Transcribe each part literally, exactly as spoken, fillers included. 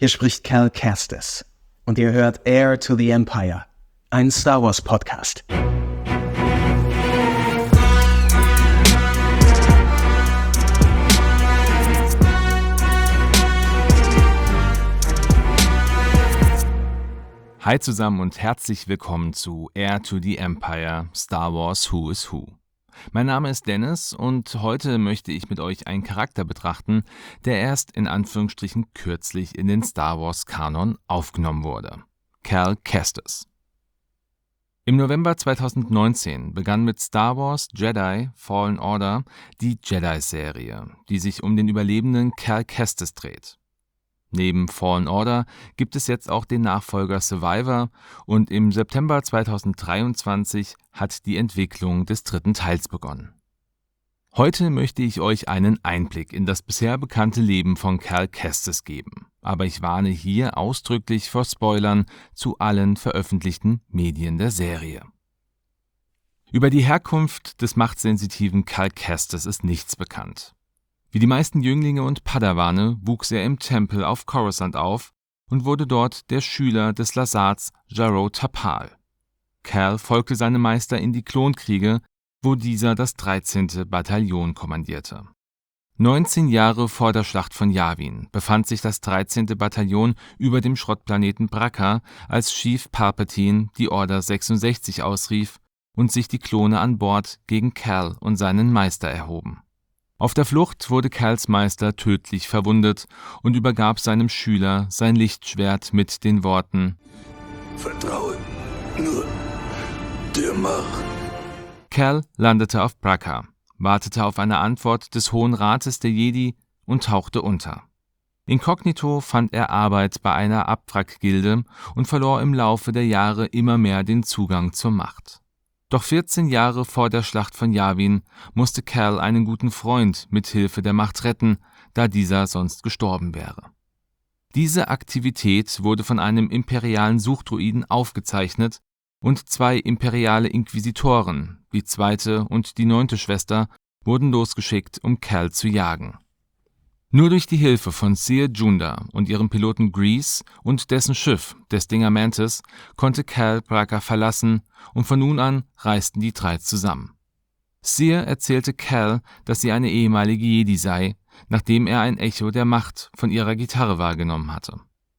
Hier spricht Cal Kestis und ihr hört Heir to the Empire, ein Star Wars Podcast. Hi zusammen und herzlich willkommen zu Heir to the Empire, Star Wars Who is Who. Mein Name ist Dennis und heute möchte ich mit euch einen Charakter betrachten, der erst in Anführungsstrichen kürzlich in den Star Wars Kanon aufgenommen wurde. Cal Kestis. Im November zweitausendneunzehn begann mit Star Wars Jedi Fallen Order die Jedi-Serie, die sich um den Überlebenden Cal Kestis dreht. Neben Fallen Order gibt es jetzt auch den Nachfolger Survivor und im September zweitausenddreiundzwanzig hat die Entwicklung des dritten Teils begonnen. Heute möchte ich euch einen Einblick in das bisher bekannte Leben von Cal Kestis geben, aber ich warne hier ausdrücklich vor Spoilern zu allen veröffentlichten Medien der Serie. Über die Herkunft des machtsensitiven Cal Kestis ist nichts bekannt. Wie die meisten Jünglinge und Padawane wuchs er im Tempel auf Coruscant auf und wurde dort der Schüler des Lasats Jaro Tapal. Cal folgte seinem Meister in die Klonkriege, wo dieser das dreizehnte Bataillon kommandierte. neunzehn Jahre vor der Schlacht von Yavin befand sich das dreizehnte Bataillon über dem Schrottplaneten Bracca, als Chief Palpatine die Order sechsundsechzig ausrief und sich die Klone an Bord gegen Cal und seinen Meister erhoben. Auf der Flucht wurde Cals Meister tödlich verwundet und übergab seinem Schüler sein Lichtschwert mit den Worten: Vertraue nur der Macht. Cal landete auf Bracca, wartete auf eine Antwort des Hohen Rates der Jedi und tauchte unter. Inkognito fand er Arbeit bei einer Abwrackgilde und verlor im Laufe der Jahre immer mehr den Zugang zur Macht. Doch vierzehn Jahre vor der Schlacht von Yavin musste Cal einen guten Freund mit Hilfe der Macht retten, da dieser sonst gestorben wäre. Diese Aktivität wurde von einem imperialen Suchdruiden aufgezeichnet und zwei imperiale Inquisitoren, die zweite und die neunte Schwester, wurden losgeschickt, um Cal zu jagen. Nur durch die Hilfe von Cere Junda und ihrem Piloten Grease und dessen Schiff, der Stinger Mantis, konnte Cal Bracca verlassen und von nun an reisten die drei zusammen. Cere erzählte Cal, dass sie eine ehemalige Jedi sei, nachdem er ein Echo der Macht von ihrer Gitarre wahrgenommen hatte.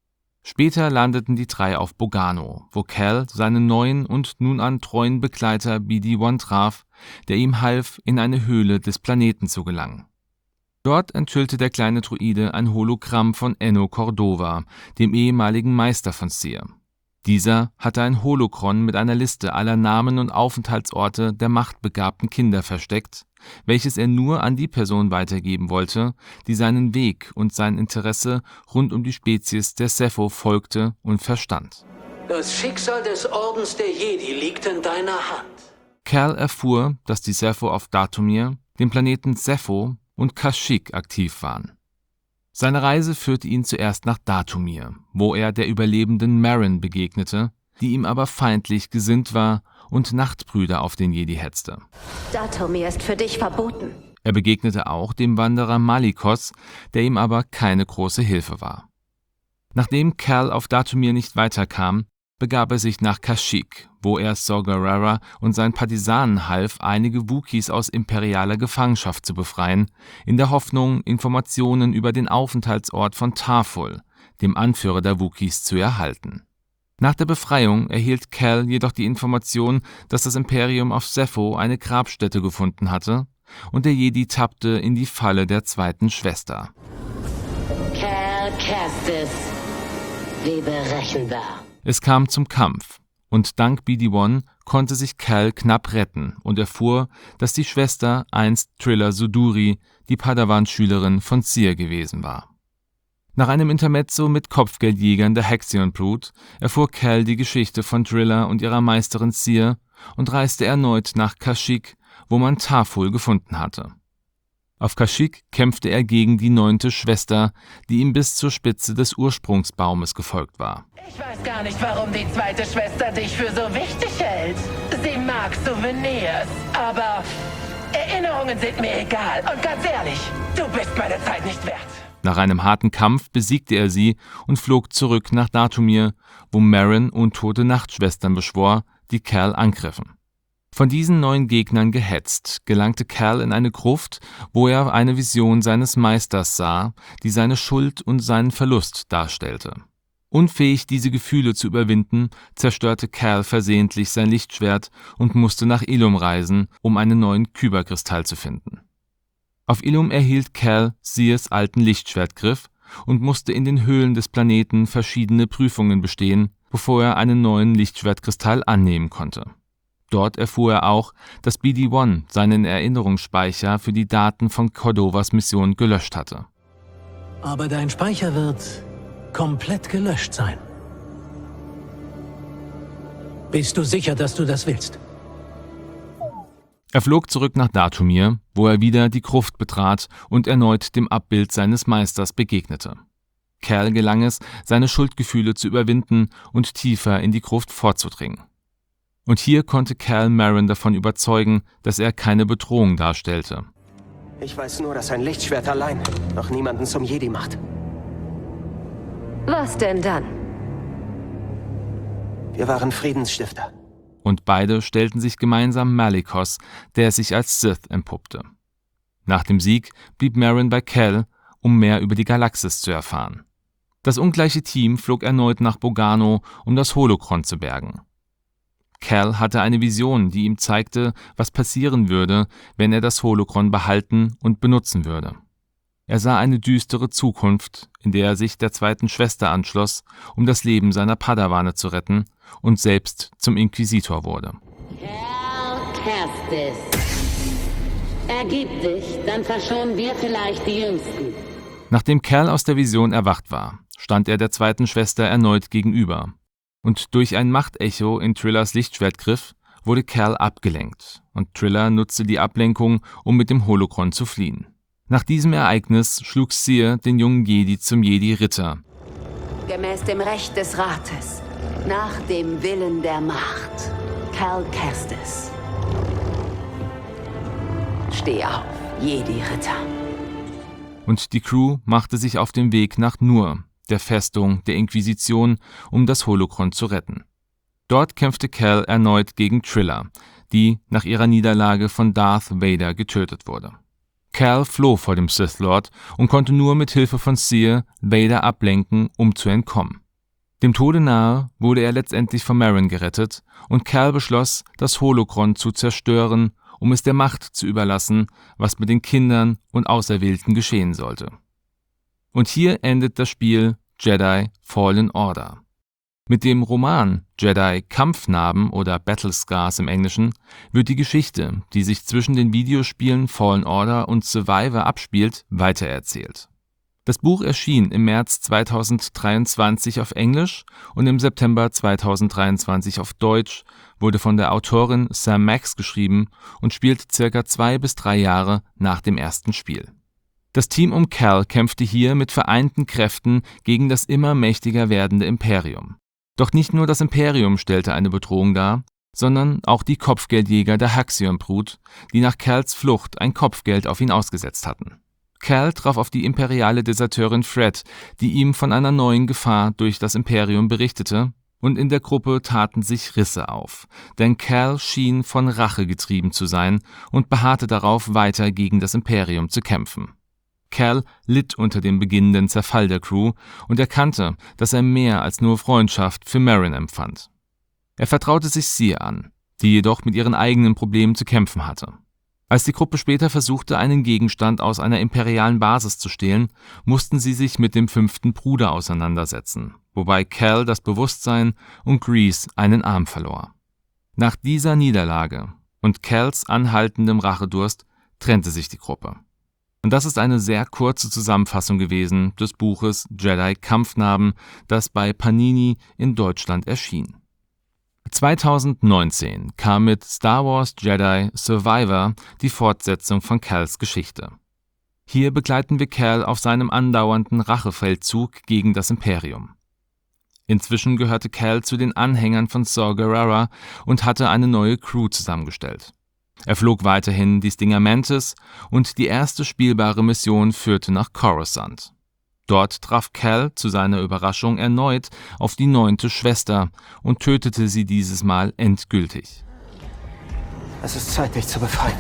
Später landeten die drei auf Bogano, wo Cal seinen neuen und nun an treuen Begleiter B D eins traf, der ihm half, in eine Höhle des Planeten zu gelangen. Dort enthüllte der kleine Droide ein Hologramm von Enno Cordova, dem ehemaligen Meister von Cere. Dieser hatte ein Holokron mit einer Liste aller Namen und Aufenthaltsorte der machtbegabten Kinder versteckt, welches er nur an die Person weitergeben wollte, die seinen Weg und sein Interesse rund um die Spezies der Zeffo folgte und verstand. Das Schicksal des Ordens der Jedi liegt in deiner Hand. Cal erfuhr, dass die Zeffo auf Dathomir, dem Planeten Zeffo und Kashyyyk aktiv waren. Seine Reise führte ihn zuerst nach Dathomir, wo er der überlebenden Merrin begegnete, die ihm aber feindlich gesinnt war und Nachtbrüder auf den Jedi hetzte. Dathomir ist für dich verboten. Er begegnete auch dem Wanderer Malicos, der ihm aber keine große Hilfe war. Nachdem Cal auf Dathomir nicht weiterkam, begab er sich nach Kashyyyk, wo er Saw Gerrera und seinen Partisanen half, einige Wookiees aus imperialer Gefangenschaft zu befreien, in der Hoffnung, Informationen über den Aufenthaltsort von Tarful, dem Anführer der Wookiees, zu erhalten. Nach der Befreiung erhielt Cal jedoch die Information, dass das Imperium auf Zeffo eine Grabstätte gefunden hatte, und der Jedi tappte in die Falle der zweiten Schwester. Cal Kestis, wie berechenbar. Es kam zum Kampf, und dank B D eins konnte sich Cal knapp retten und erfuhr, dass die Schwester einst Trilla Suduri, die Padawan-Schülerin von Cere gewesen war. Nach einem Intermezzo mit Kopfgeldjägern der Hexion Brut erfuhr Cal die Geschichte von Trilla und ihrer Meisterin Cere und reiste erneut nach Kashyyyk, wo man Tarful gefunden hatte. Auf Kashyyyk kämpfte er gegen die neunte Schwester, die ihm bis zur Spitze des Ursprungsbaumes gefolgt war. Ich weiß gar nicht, warum die zweite Schwester dich für so wichtig hält. Sie mag Souvenirs, aber Erinnerungen sind mir egal. Und ganz ehrlich, du bist meine Zeit nicht wert. Nach einem harten Kampf besiegte er sie und flog zurück nach Dathomir, wo Merrin untote Nachtschwestern beschwor, die Cal angriffen. Von diesen neuen Gegnern gehetzt, gelangte Cal in eine Gruft, wo er eine Vision seines Meisters sah, die seine Schuld und seinen Verlust darstellte. Unfähig, diese Gefühle zu überwinden, zerstörte Cal versehentlich sein Lichtschwert und musste nach Ilum reisen, um einen neuen Kyberkristall zu finden. Auf Ilum erhielt Cal Seers alten Lichtschwertgriff und musste in den Höhlen des Planeten verschiedene Prüfungen bestehen, bevor er einen neuen Lichtschwertkristall annehmen konnte. Dort erfuhr er auch, dass B D eins seinen Erinnerungsspeicher für die Daten von Cordovas Mission gelöscht hatte. Aber dein Speicher wird komplett gelöscht sein. Bist du sicher, dass du das willst? Er flog zurück nach Dathomir, wo er wieder die Gruft betrat und erneut dem Abbild seines Meisters begegnete. Cal gelang es, seine Schuldgefühle zu überwinden und tiefer in die Gruft vorzudringen. Und hier konnte Cal Merrin davon überzeugen, dass er keine Bedrohung darstellte. Ich weiß nur, dass ein Lichtschwert allein noch niemanden zum Jedi macht. Was denn dann? Wir waren Friedensstifter. Und beide stellten sich gemeinsam Malicos, der sich als Sith entpuppte. Nach dem Sieg blieb Merrin bei Cal, um mehr über die Galaxis zu erfahren. Das ungleiche Team flog erneut nach Bogano, um das Holocron zu bergen. Cal hatte eine Vision, die ihm zeigte, was passieren würde, wenn er das Holocron behalten und benutzen würde. Er sah eine düstere Zukunft, in der er sich der zweiten Schwester anschloss, um das Leben seiner Padawane zu retten und selbst zum Inquisitor wurde. Cal Kestis. Ergib dich, dann verschonen wir vielleicht die Jüngsten. Nachdem Cal aus der Vision erwacht war, stand er der zweiten Schwester erneut gegenüber. Und durch ein Machtecho in Trillers Lichtschwertgriff wurde Cal abgelenkt und Triller nutzte die Ablenkung, um mit dem Holocron zu fliehen. Nach diesem Ereignis schlug Seer den jungen Jedi zum Jedi-Ritter. Gemäß dem Recht des Rates, nach dem Willen der Macht, Cal Kestis. Steh auf, Jedi-Ritter. Und die Crew machte sich auf den Weg nach Nur, der Festung der Inquisition, um das Holocron zu retten. Dort kämpfte Cal erneut gegen Triller, die nach ihrer Niederlage von Darth Vader getötet wurde. Cal floh vor dem Sith Lord und konnte nur mit Hilfe von Seer Vader ablenken, um zu entkommen. Dem Tode nahe wurde er letztendlich von Merrin gerettet und Cal beschloss, das Holocron zu zerstören, um es der Macht zu überlassen, was mit den Kindern und Auserwählten geschehen sollte. Und hier endet das Spiel Jedi Fallen Order. Mit dem Roman Jedi Kampfnarben oder Battle Scars im Englischen wird die Geschichte, die sich zwischen den Videospielen Fallen Order und Survivor abspielt, weitererzählt. Das Buch erschien im März zweitausenddreiundzwanzig auf Englisch und im September zweitausenddreiundzwanzig auf Deutsch, wurde von der Autorin Sam Max geschrieben und spielt circa zwei bis drei Jahre nach dem ersten Spiel. Das Team um Cal kämpfte hier mit vereinten Kräften gegen das immer mächtiger werdende Imperium. Doch nicht nur das Imperium stellte eine Bedrohung dar, sondern auch die Kopfgeldjäger der Haxion-Brut, die nach Cals Flucht ein Kopfgeld auf ihn ausgesetzt hatten. Cal traf auf die imperiale Deserteurin Fred, die ihm von einer neuen Gefahr durch das Imperium berichtete, und in der Gruppe taten sich Risse auf, denn Cal schien von Rache getrieben zu sein und beharrte darauf, weiter gegen das Imperium zu kämpfen. Cal litt unter dem beginnenden Zerfall der Crew und erkannte, dass er mehr als nur Freundschaft für Merrin empfand. Er vertraute sich Seer an, die jedoch mit ihren eigenen Problemen zu kämpfen hatte. Als die Gruppe später versuchte, einen Gegenstand aus einer imperialen Basis zu stehlen, mussten sie sich mit dem fünften Bruder auseinandersetzen, wobei Cal das Bewusstsein und Grease einen Arm verlor. Nach dieser Niederlage und Cals anhaltendem Rachedurst trennte sich die Gruppe. Und das ist eine sehr kurze Zusammenfassung gewesen des Buches Jedi Kampfnarben, das bei Panini in Deutschland erschien. zweitausendneunzehn kam mit Star Wars Jedi Survivor die Fortsetzung von Cals Geschichte. Hier begleiten wir Cal auf seinem andauernden Rachefeldzug gegen das Imperium. Inzwischen gehörte Cal zu den Anhängern von Saw Gerrera und hatte eine neue Crew zusammengestellt. Er flog weiterhin die Stinger Mantis und die erste spielbare Mission führte nach Coruscant. Dort traf Cal zu seiner Überraschung erneut auf die neunte Schwester und tötete sie dieses Mal endgültig. Es ist Zeit, dich zu befreien.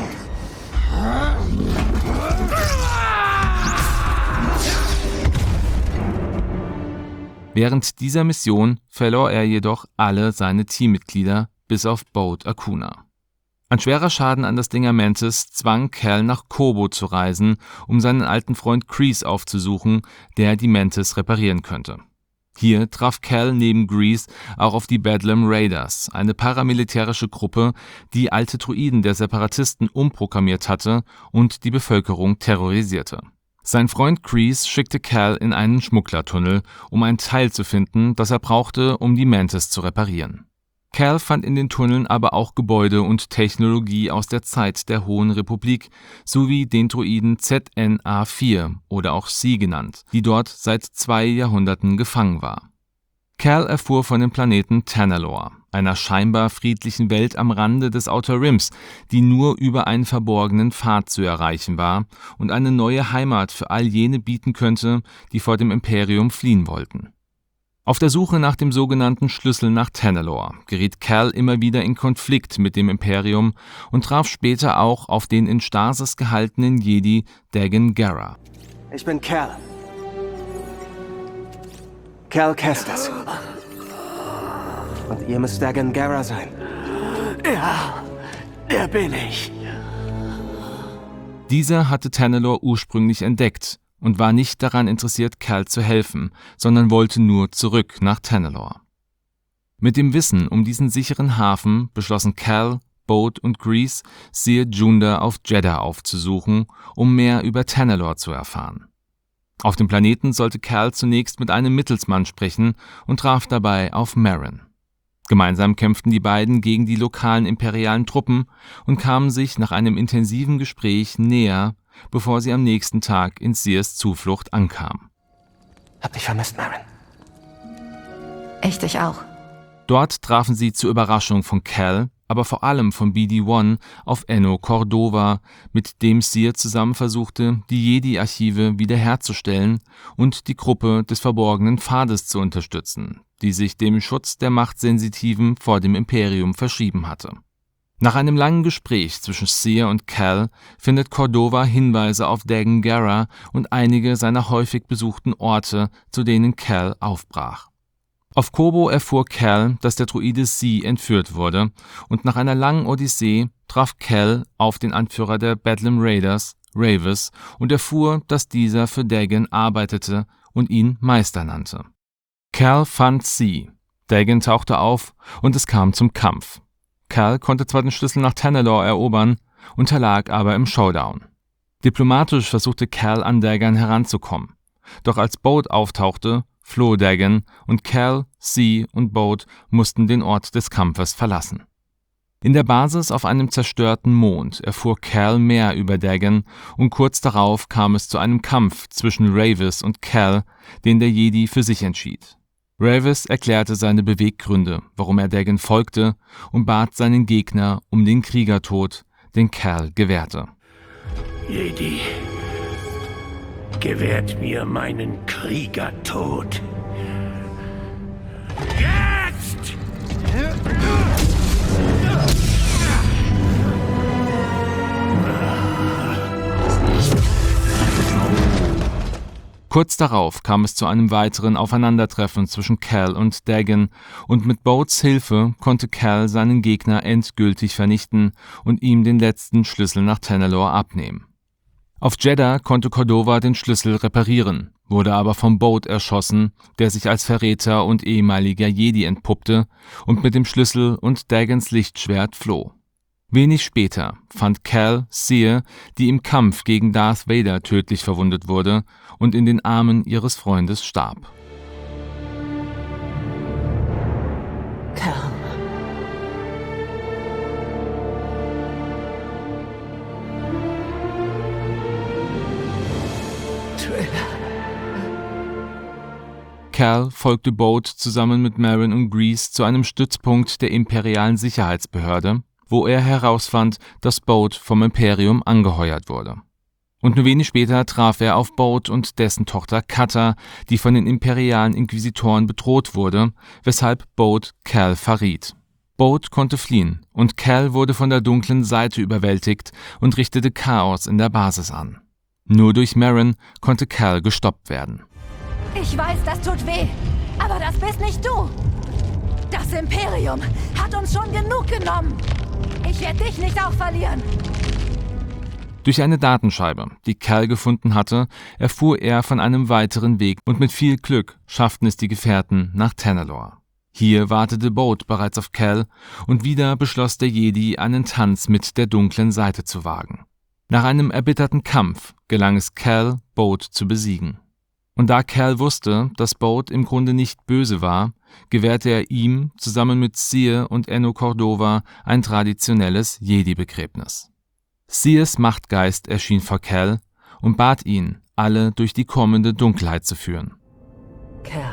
Während dieser Mission verlor er jedoch alle seine Teammitglieder, bis auf Boat Akuna. Ein schwerer Schaden an das Dinger Mantis zwang Cal nach Kobo zu reisen, um seinen alten Freund Grease aufzusuchen, der die Mantis reparieren könnte. Hier traf Cal neben Grease auch auf die Bedlam Raiders, eine paramilitärische Gruppe, die alte Droiden der Separatisten umprogrammiert hatte und die Bevölkerung terrorisierte. Sein Freund Grease schickte Cal in einen Schmugglertunnel, um ein Teil zu finden, das er brauchte, um die Mantis zu reparieren. Cal fand in den Tunneln aber auch Gebäude und Technologie aus der Zeit der Hohen Republik sowie den Droiden Z N A vier oder auch C genannt, die dort seit zwei Jahrhunderten gefangen war. Cal erfuhr von dem Planeten Tanalorr, einer scheinbar friedlichen Welt am Rande des Outer Rims, die nur über einen verborgenen Pfad zu erreichen war und eine neue Heimat für all jene bieten könnte, die vor dem Imperium fliehen wollten. Auf der Suche nach dem sogenannten Schlüssel nach Tanalorr geriet Cal immer wieder in Konflikt mit dem Imperium und traf später auch auf den in Stasis gehaltenen Jedi Dagan Gera. Ich bin Cal. Cal Kestis. Und ihr müsst Dagan Gera sein. Ja, der bin ich. Dieser hatte Tanalorr ursprünglich entdeckt und war nicht daran interessiert, Cal zu helfen, sondern wollte nur zurück nach Tanalorr. Mit dem Wissen um diesen sicheren Hafen beschlossen Cal, Boat und Grease, Cere Junda auf Jedha aufzusuchen, um mehr über Tanalorr zu erfahren. Auf dem Planeten sollte Cal zunächst mit einem Mittelsmann sprechen und traf dabei auf Merrin. Gemeinsam kämpften die beiden gegen die lokalen imperialen Truppen und kamen sich nach einem intensiven Gespräch näher, bevor sie am nächsten Tag in Ceres Zuflucht ankamen. Hab dich vermisst, Merrin. Ich dich auch. Dort trafen sie zur Überraschung von Cal, aber vor allem von B D eins auf Enno Cordova, mit dem Cere zusammen versuchte, die Jedi-Archive wiederherzustellen und die Gruppe des verborgenen Pfades zu unterstützen, die sich dem Schutz der Machtsensitiven vor dem Imperium verschrieben hatte. Nach einem langen Gespräch zwischen Cere und Cal findet Cordova Hinweise auf Dagan Gera und einige seiner häufig besuchten Orte, zu denen Cal aufbrach. Auf Kobo erfuhr Cal, dass der Droide C entführt wurde, und nach einer langen Odyssee traf Cal auf den Anführer der Bedlam Raiders, Ravis, und erfuhr, dass dieser für Dagan arbeitete und ihn Meister nannte. Cal fand C. Dagan tauchte auf und es kam zum Kampf. Cal konnte zwar den Schlüssel nach Tanalorr erobern, unterlag aber im Showdown. Diplomatisch versuchte Cal an Dagan heranzukommen, doch als Boat auftauchte, floh Dagan und Cal, C und Boat mussten den Ort des Kampfes verlassen. In der Basis auf einem zerstörten Mond erfuhr Cal mehr über Dagan und kurz darauf kam es zu einem Kampf zwischen Ravis und Cal, den der Jedi für sich entschied. Ravis erklärte seine Beweggründe, warum er Dagan folgte, und bat seinen Gegner um den Kriegertod, den Cal gewährte. Jedi, gewährt mir meinen Kriegertod. Jetzt! Kurz darauf kam es zu einem weiteren Aufeinandertreffen zwischen Cal und Dagan, und mit Boats Hilfe konnte Cal seinen Gegner endgültig vernichten und ihm den letzten Schlüssel nach Tanalorr abnehmen. Auf Jedha konnte Cordova den Schlüssel reparieren, wurde aber vom Boat erschossen, der sich als Verräter und ehemaliger Jedi entpuppte und mit dem Schlüssel und Dagans Lichtschwert floh. Wenig später fand Cal Cere, die im Kampf gegen Darth Vader tödlich verwundet wurde und in den Armen ihres Freundes starb. Cal. Cal folgte Boat zusammen mit Merrin und Grease zu einem Stützpunkt der imperialen Sicherheitsbehörde, wo er herausfand, dass Boat vom Imperium angeheuert wurde. Und nur wenig später traf er auf Bode und dessen Tochter Cata, die von den imperialen Inquisitoren bedroht wurde, weshalb Bode Cal verriet. Bode konnte fliehen und Cal wurde von der dunklen Seite überwältigt und richtete Chaos in der Basis an. Nur durch Merrin konnte Cal gestoppt werden. Ich weiß, das tut weh, aber das bist nicht du. Das Imperium hat uns schon genug genommen. Ich werde dich nicht auch verlieren. Durch eine Datenscheibe, die Cal gefunden hatte, erfuhr er von einem weiteren Weg und mit viel Glück schafften es die Gefährten nach Tanalorr. Hier wartete Bode bereits auf Cal und wieder beschloss der Jedi, einen Tanz mit der dunklen Seite zu wagen. Nach einem erbitterten Kampf gelang es Cal, Bode zu besiegen. Und da Cal wusste, dass Bode im Grunde nicht böse war, gewährte er ihm zusammen mit Cere und Enno Cordova ein traditionelles Jedi-Begräbnis. Ceres Machtgeist erschien vor Cal und bat ihn, alle durch die kommende Dunkelheit zu führen. Cal,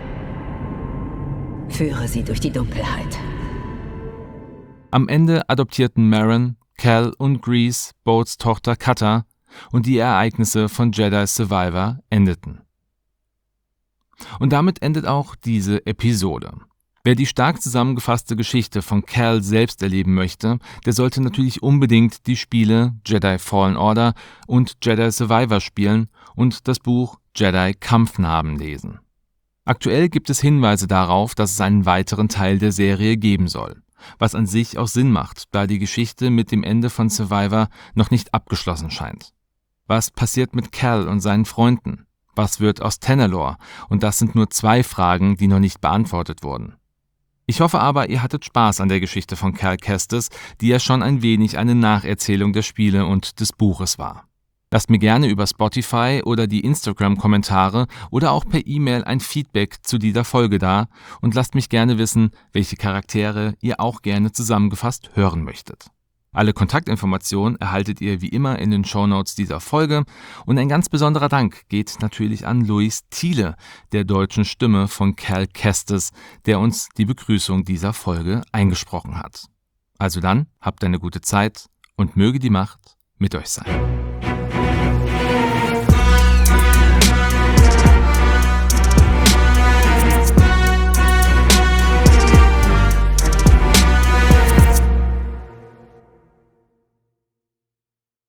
führe sie durch die Dunkelheit. Am Ende adoptierten Merrin, Cal und Grease Bodes Tochter Cata und die Ereignisse von Jedi Survivor endeten. Und damit endet auch diese Episode. Wer die stark zusammengefasste Geschichte von Cal selbst erleben möchte, der sollte natürlich unbedingt die Spiele Jedi Fallen Order und Jedi Survivor spielen und das Buch Jedi Kampfnarben lesen. Aktuell gibt es Hinweise darauf, dass es einen weiteren Teil der Serie geben soll, was an sich auch Sinn macht, da die Geschichte mit dem Ende von Survivor noch nicht abgeschlossen scheint. Was passiert mit Cal und seinen Freunden? Was wird aus Tanalorr? Und das sind nur zwei Fragen, die noch nicht beantwortet wurden. Ich hoffe aber, ihr hattet Spaß an der Geschichte von Cal Kestis, die ja schon ein wenig eine Nacherzählung der Spiele und des Buches war. Lasst mir gerne über Spotify oder die Instagram-Kommentare oder auch per E-Mail ein Feedback zu dieser Folge da und lasst mich gerne wissen, welche Charaktere ihr auch gerne zusammengefasst hören möchtet. Alle Kontaktinformationen erhaltet ihr wie immer in den Shownotes dieser Folge und ein ganz besonderer Dank geht natürlich an Luis Thiele, der deutschen Stimme von Cal Kestis, der uns die Begrüßung dieser Folge eingesprochen hat. Also dann, habt eine gute Zeit und möge die Macht mit euch sein.